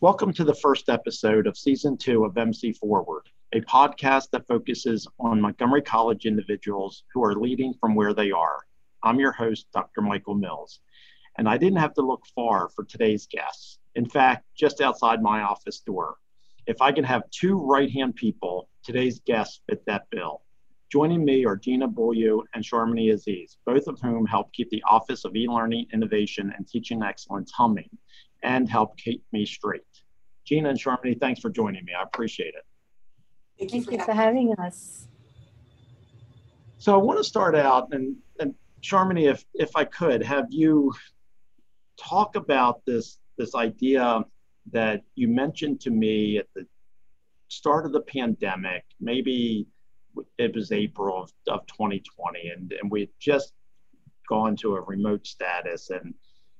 Welcome to the first episode of Season 2 of MC Forward, a podcast that focuses on Montgomery College individuals who are leading from where they are. I'm your host, Dr. Michael Mills, and I didn't have to look far for today's guests. In fact, just outside my office door. If I can have two right-hand people, today's guests fit that bill. Joining me are Gina Beaulieu and Sharmini Aziz, both of whom help keep the Office of E-Learning, Innovation, and Teaching Excellence humming and help keep me straight. Gina and Sharmini, thanks for joining me. I appreciate it. Thank you for having us. So I want to start out, and Sharmini, if I could, have you talk about this idea that you mentioned to me at the start of the pandemic. Maybe it was April of 2020, and we had just gone to a remote status, and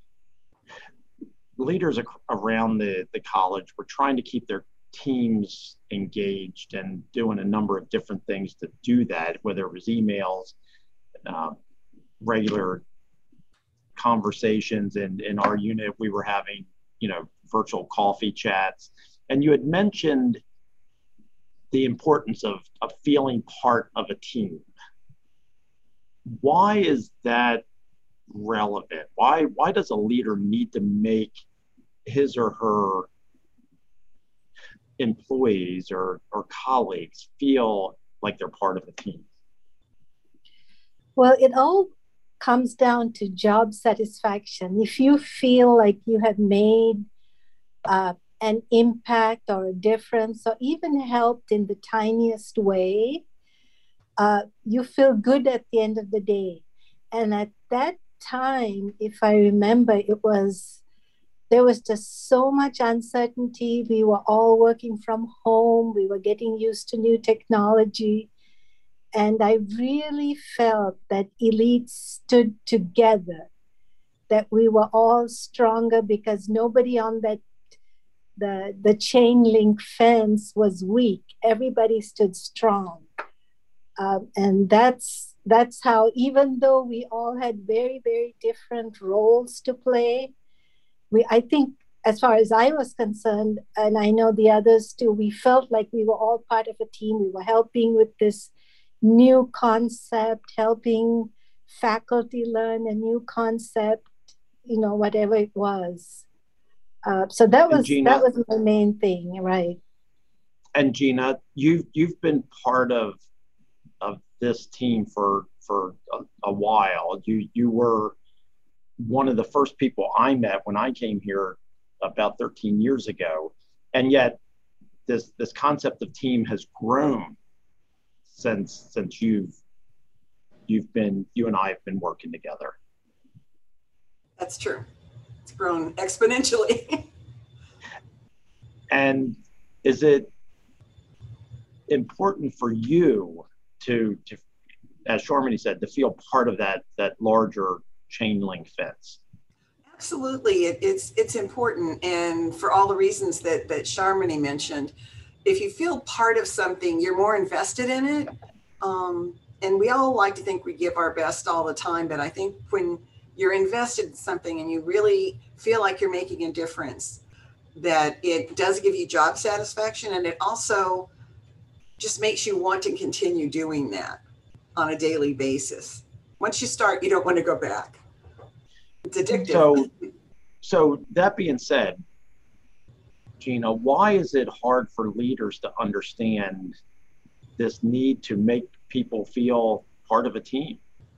leaders around the college were trying to keep their teams engaged and doing a number of different things to do that, whether it was emails, regular conversations. And in our unit, we were having, virtual coffee chats. And you had mentioned the importance of feeling part of a team. Why is that relevant? Why does a leader need to make his or her employees or colleagues feel like they're part of a team? Well, it all comes down to job satisfaction. If you feel like you have made an impact or a difference, or even helped in the tiniest way, you feel good at the end of the day. And at that time, if I remember, there was just so much uncertainty. We were all working from home. We were getting used to new technology. And I really felt that Elite stood together, that we were all stronger because nobody on the chain link fence was weak. Everybody stood strong. And that's how, even though we all had very, very different roles to play, I think, as far as I was concerned, and I know the others too, we felt like we were all part of a team. We were helping with this new concept, helping faculty learn a new concept, whatever it was. So that was my main thing, right? And Gina, you've been part of this team for a while. You were one of the first people I met when I came here about 13 years ago. And yet this concept of team has grown since you and I have been working together. That's true. It's grown exponentially. And is it important for you to, as Sharmini said, to feel part of that larger chain link fence? Absolutely, it's important, and for all the reasons that Sharmini mentioned. If you feel part of something, you're more invested in it. And we all like to think we give our best all the time, but I think when you're invested in something and you really feel like you're making a difference, that it does give you job satisfaction, and it also just makes you want to continue doing that on a daily basis. Once you start, you don't want to go back. It's addictive. So that being said, Gina, why is it hard for leaders to understand this need to make people feel part of a team?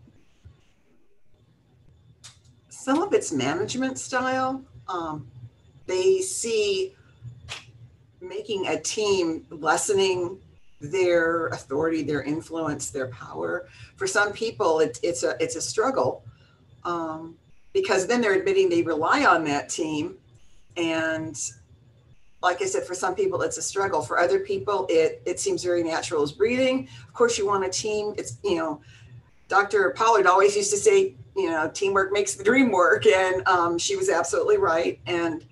Some of it's management style. They see making a team lessening their authority, their influence, their power. For some people, it's a struggle. Because then they're admitting they rely on that team. And like I said, for some people, it's a struggle. For other people, it seems very natural as breathing. Of course, you want a team. It's, Dr. Pollard always used to say, teamwork makes the dream work. And she was absolutely right. And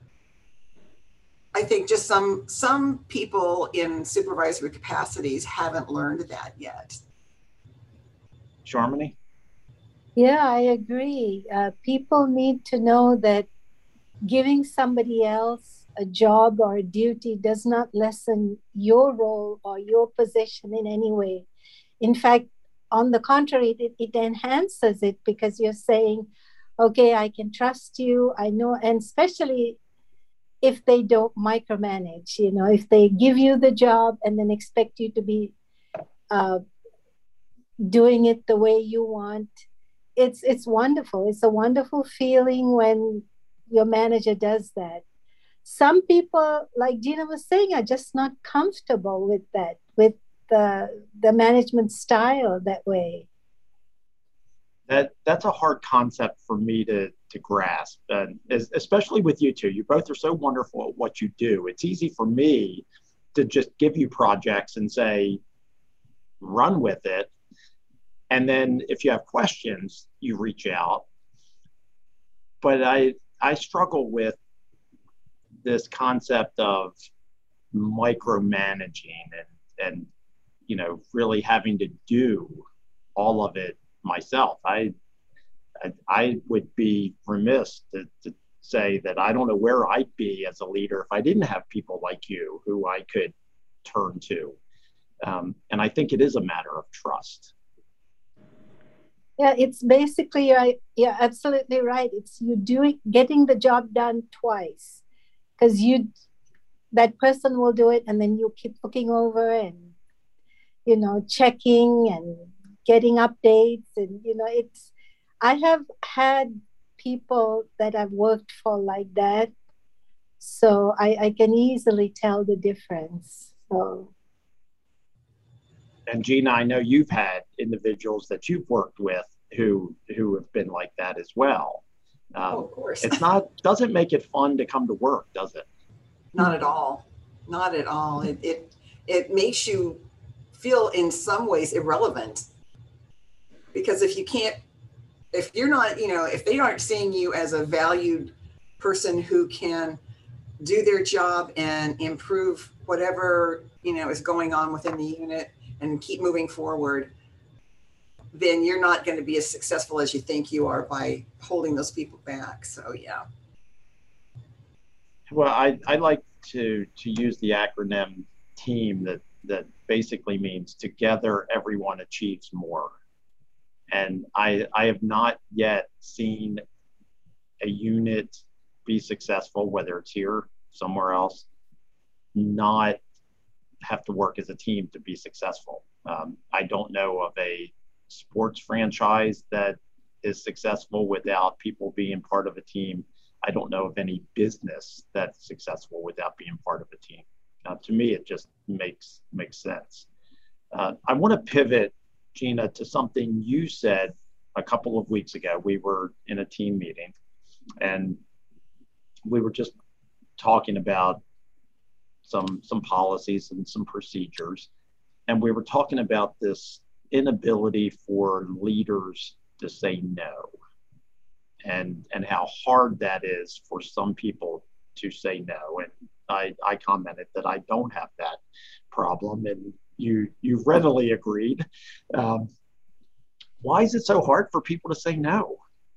I think just some people in supervisory capacities haven't learned that yet. Sharmini? Yeah, I agree. People need to know that giving somebody else a job or a duty does not lessen your role or your position in any way. In fact, on the contrary, it enhances it, because you're saying, okay, I can trust you. I know, and especially if they don't micromanage, if they give you the job and then expect you to be uh, doing it the way you want. It's wonderful. It's a wonderful feeling when your manager does that. Some people, like Gina was saying, are just not comfortable with that, with the management style that way. That's a hard concept for me to grasp, and especially with you two. You both are so wonderful at what you do. It's easy for me to just give you projects and say, run with it. And then if you have questions, you reach out. But I struggle with this concept of micromanaging and really having to do all of it myself. I would be remiss to say that I don't know where I'd be as a leader if I didn't have people like you who I could turn to. And I think it is a matter of trust. Yeah, it's basically, you're absolutely right. It's you getting the job done twice, because that person will do it, and then you keep looking over and checking and getting updates, and I have had people that I've worked for like that, so I can easily tell the difference. So. And Gina, I know you've had individuals that you've worked with who have been like that as well. Of course. Doesn't make it fun to come to work, does it? Not at all. Not at all. It makes you feel in some ways irrelevant, because if you're not, if they aren't seeing you as a valued person who can do their job and improve whatever, is going on within the unit and keep moving forward, then you're not going to be as successful as you think you are by holding those people back. So, yeah. Well, I like to use the acronym TEAM that basically means together everyone achieves more. And I have not yet seen a unit be successful, whether it's here, somewhere else, not have to work as a team to be successful. I don't know of a sports franchise that is successful without people being part of a team. I don't know of any business that's successful without being part of a team. To me, it just makes sense. I want to pivot, Gina, to something you said a couple of weeks ago. We were in a team meeting, and we were just talking about some policies and some procedures, and we were talking about this inability for leaders to say no, and how hard that is for some people to say no. And I commented that I don't have that problem, and you readily agreed. Why is it so hard for people to say no?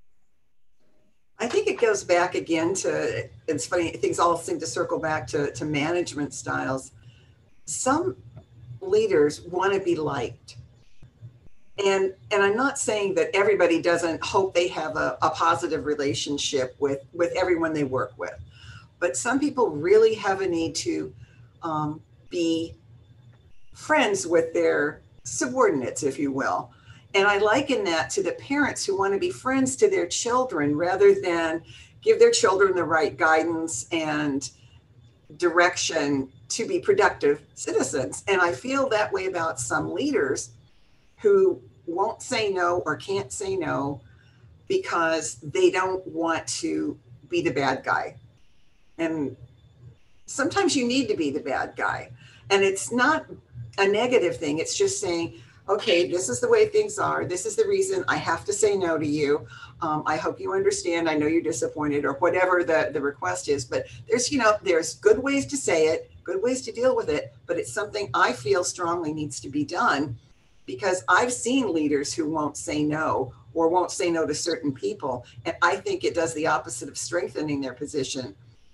I think it goes back again to, it's funny, things all seem to circle back to management styles. Some leaders want to be liked. And I'm not saying that everybody doesn't hope they have a positive relationship with everyone they work with. But some people really have a need to be friends with their subordinates, if you will. And I liken that to the parents who want to be friends to their children rather than give their children the right guidance and direction to be productive citizens. And I feel that way about some leaders who won't say no or can't say no because they don't want to be the bad guy. And sometimes you need to be the bad guy. And it's not a negative thing. It's just saying, okay, this is the way things are. This is the reason I have to say no to you. I hope you understand. I know you're disappointed, or whatever the request is. But there's good ways to say it, good ways to deal with it. But it's something I feel strongly needs to be done, because I've seen leaders who won't say no or won't say no to certain people. And I think it does the opposite of strengthening their position.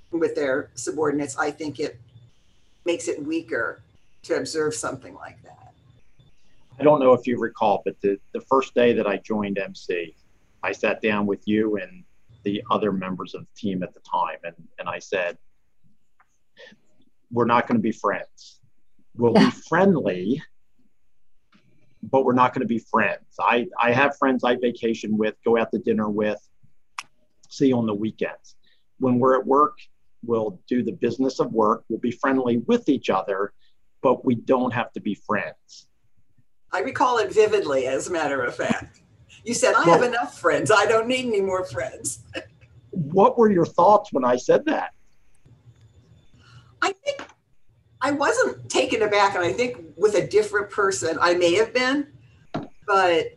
with their subordinates, I think it makes it weaker to observe something like that. I don't know if you recall, but the first day that I joined MC, I sat down with you and the other members of the team at the time, and I said, we're not going to be friends. We'll be friendly, but we're not going to be friends. I have friends I vacation with, go out to dinner with, see on the weekends. When we're at work, we'll do the business of work. We'll be friendly with each other, but we don't have to be friends. I recall it vividly, as a matter of fact. You said, I have enough friends. I don't need any more friends. What were your thoughts when I said that? I think I wasn't taken aback, and I think with a different person, I may have been, but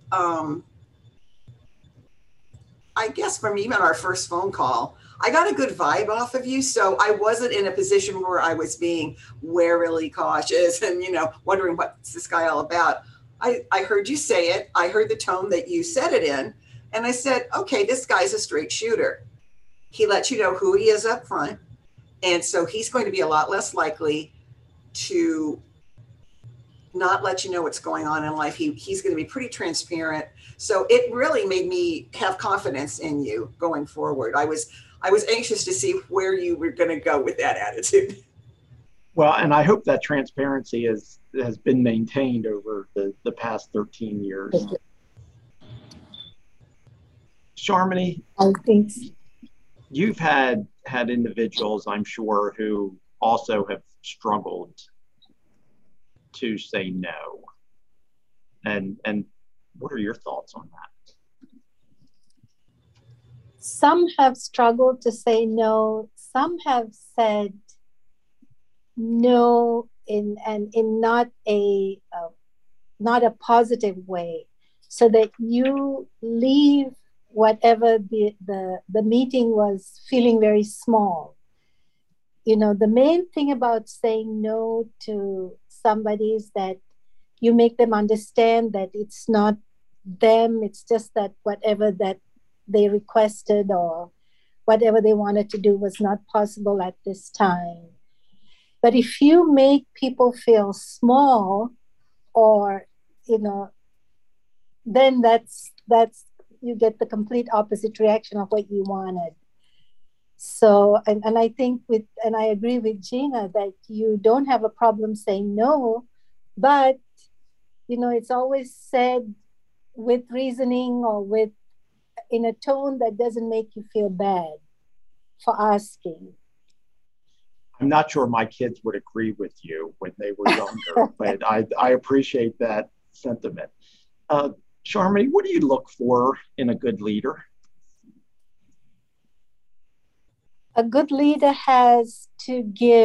I guess from even our first phone call, I got a good vibe off of you. So I wasn't in a position where I was being warily cautious and, wondering what's this guy all about. I heard you say it. I heard the tone that you said it in. And I said, okay, this guy's a straight shooter. He lets you know who he is up front. And so he's going to be a lot less likely to not let you know what's going on in life. He's going to be pretty transparent. So it really made me have confidence in you going forward. I was anxious to see where you were going to go with that attitude. Well, and I hope that transparency has been maintained over the past 13 years. Sharmini, I think you've had individuals, I'm sure, who also have struggled to say no. And what are your thoughts on that? some have struggled to say no. Some have said no in not a positive way, so that you leave whatever the meeting was feeling very small. You know, the main thing about saying no to somebody is that you make them understand that it's not them, it's just that whatever that they requested or whatever they wanted to do was not possible at this time. But if you make people feel small, or, you know, then that's you get the complete opposite reaction of what you wanted. So, and I think and I agree with Gina that you don't have a problem saying no, but, you know, it's always said with reasoning or in a tone that doesn't make you feel bad for asking. I'm not sure my kids would agree with you when they were younger, but I appreciate that sentiment. Sharmini, what do you look for in a good leader? A good leader has to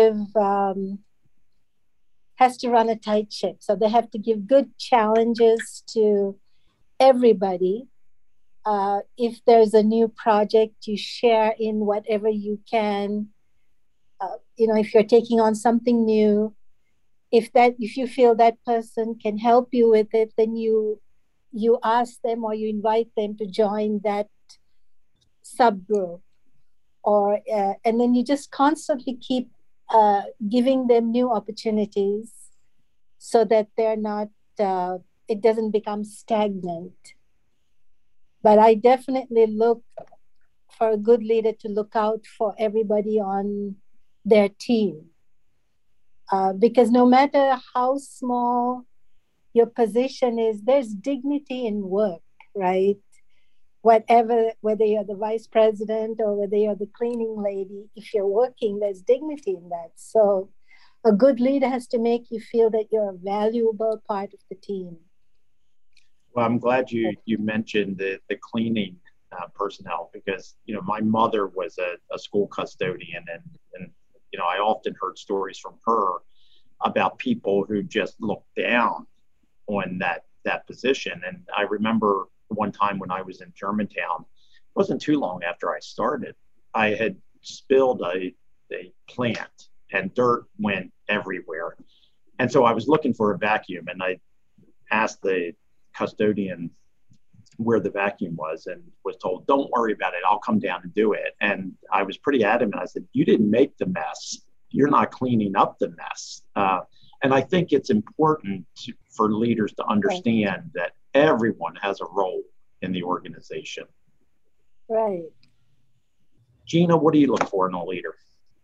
run a tight ship. So they have to give good challenges to everybody. If there's a new project, you share in whatever you can. You know, if you're taking on something new, if you feel that person can help you with it, then you ask them or you invite them to join that subgroup. Or and then you just constantly keep giving them new opportunities so that they're not, it doesn't become stagnant. But I definitely look for a good leader to look out for everybody on their team. Because no matter how small your position is, there's dignity in work, right? Whether you're the vice president or whether you're the cleaning lady, if you're working, there's dignity in that. So a good leader has to make you feel that you're a valuable part of the team. Well, I'm glad you mentioned the cleaning personnel, because, you know, my mother was a school custodian, and you know, I often heard stories from her about people who just looked down on that position. And I remember one time when I was in Germantown, it wasn't too long after I started, I had spilled a plant and dirt went everywhere. And so I was looking for a vacuum, and I asked the custodian where the vacuum was and was told, don't worry about it. I'll come down and do it. And I was pretty adamant. I said, you didn't make the mess. You're not cleaning up the mess. And I think it's important for leaders to understand that everyone has a role in the organization. Right. Gina, what do you look for in a leader?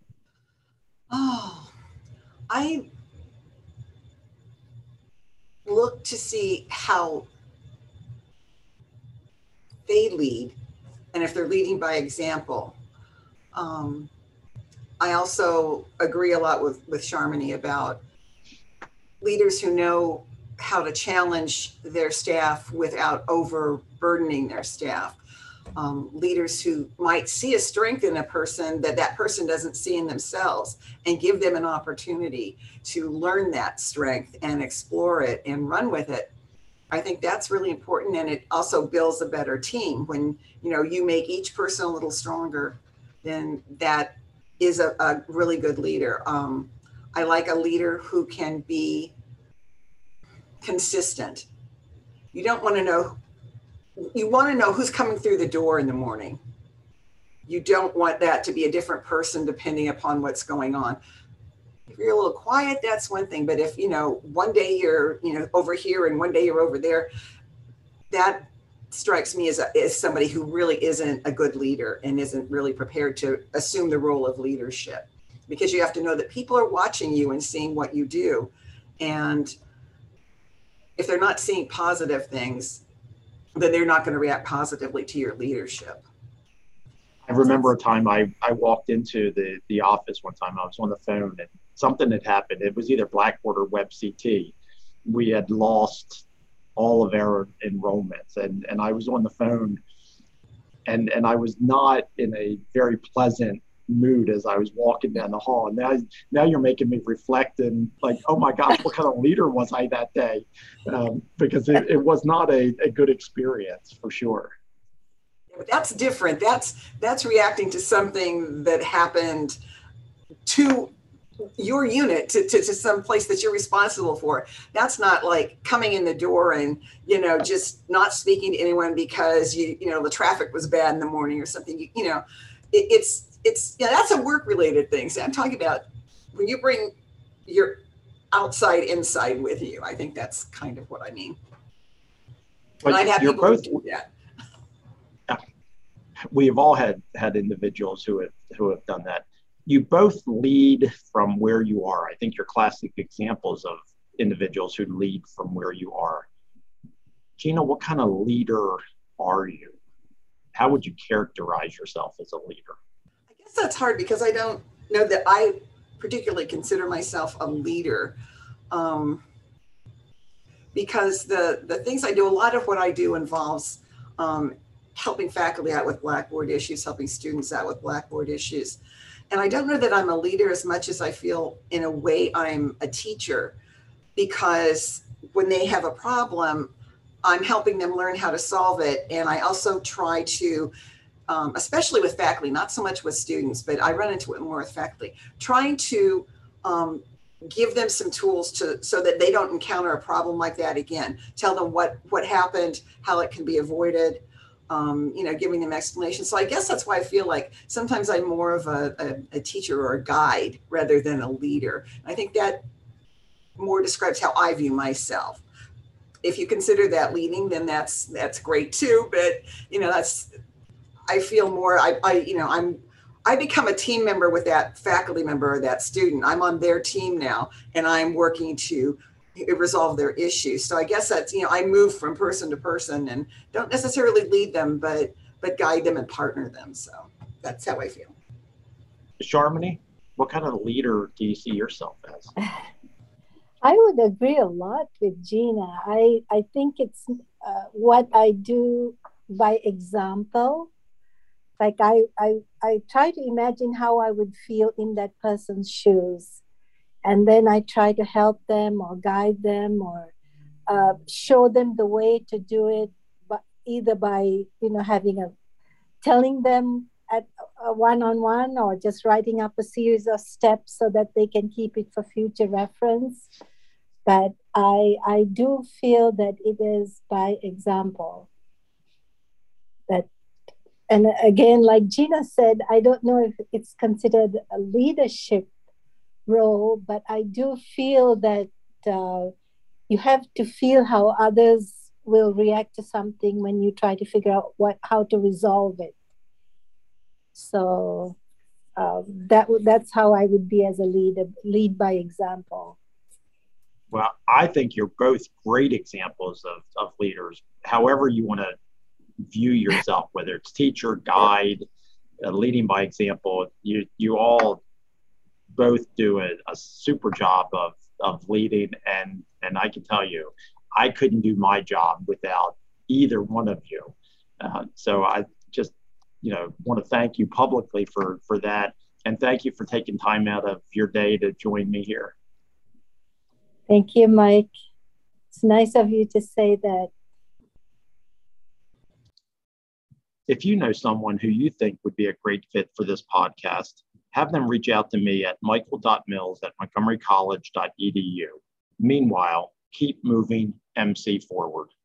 Oh, I look to see how they lead, and if they're leading by example. I also agree a lot with Sharmini about leaders who know how to challenge their staff without overburdening their staff. Leaders who might see a strength in a person that person doesn't see in themselves, and give them an opportunity to learn that strength and explore it and run with it. I think that's really important, and it also builds a better team. When you make each person a little stronger, then that is a really good leader. I like a leader who can be consistent. You want to know who's coming through the door in the morning. You don't want that to be a different person depending upon what's going on. If you're a little quiet, that's one thing. But if, one day you're, over here and one day you're over there, that strikes me as somebody who really isn't a good leader and isn't really prepared to assume the role of leadership, because you have to know that people are watching you and seeing what you do. And if they're not seeing positive things, then they're not going to react positively to your leadership. I remember a time I walked into the office one time. I was on the phone and something had happened. It was either Blackboard or WebCT. We had lost all of our enrollments, and I was on the phone, and I was not in a very pleasant mood as I was walking down the hall. And now you're making me reflect and like, oh my gosh, what kind of leader was I that day? Because it was not a good experience for sure. That's different. That's reacting to something that happened to your unit, to some place that you're responsible for. That's not like coming in the door and, just not speaking to anyone because the traffic was bad in the morning or something. It's that's a work related thing. So I'm talking about when you bring your outside inside with you. I think that's kind of what I mean. And I'd have people who do that. We have all had individuals who have done that. You both lead from where you are. I think you're classic examples of individuals who lead from where you are. Gina, what kind of leader are you? How would you characterize yourself as a leader? I guess that's hard because I don't know that I particularly consider myself a leader. Because the things I do, a lot of what I do involves helping faculty out with Blackboard issues, helping students out with Blackboard issues. And I don't know that I'm a leader as much as I feel in a way I'm a teacher, because when they have a problem, I'm helping them learn how to solve it. And I also try to, especially with faculty, not so much with students, but I run into it more with faculty, trying to give them some tools so that they don't encounter a problem like that again. Tell them what happened, how it can be avoided. Giving them explanations. So I guess that's why I feel like sometimes I'm more of a teacher or a guide rather than a leader. I think that more describes how I view myself. If you consider that leading, then that's great too. But I feel more. I become a team member with that faculty member or that student. I'm on their team now, and I'm working to resolve their issues. So I guess that's, I move from person to person and don't necessarily lead them, but guide them and partner them. So that's how I feel. Sharmini, what kind of leader do you see yourself as? I would agree a lot with Gina. I think it's what I do by example. Like I try to imagine how I would feel in that person's shoes. And then I try to help them or guide them or show them the way to do it, but either by, telling them at a one-on-one or just writing up a series of steps so that they can keep it for future reference. But I do feel that it is by example. that, and again, like Gina said, I don't know if it's considered a leadership role, but I do feel that you have to feel how others will react to something when you try to figure out how to resolve it. So that's how I would be as a leader, lead by example. Well, I think you're both great examples of leaders, however you want to view yourself, whether it's teacher, guide, leading by example. You all both do a super job of leading, and I can tell you, I couldn't do my job without either one of you. So I just want to thank you publicly for that, and thank you for taking time out of your day to join me here. Thank you, Mike. It's nice of you to say that. If you know someone who you think would be a great fit for this podcast, have them reach out to me at michael.mills@montgomerycollege.edu. Meanwhile, keep moving MC forward.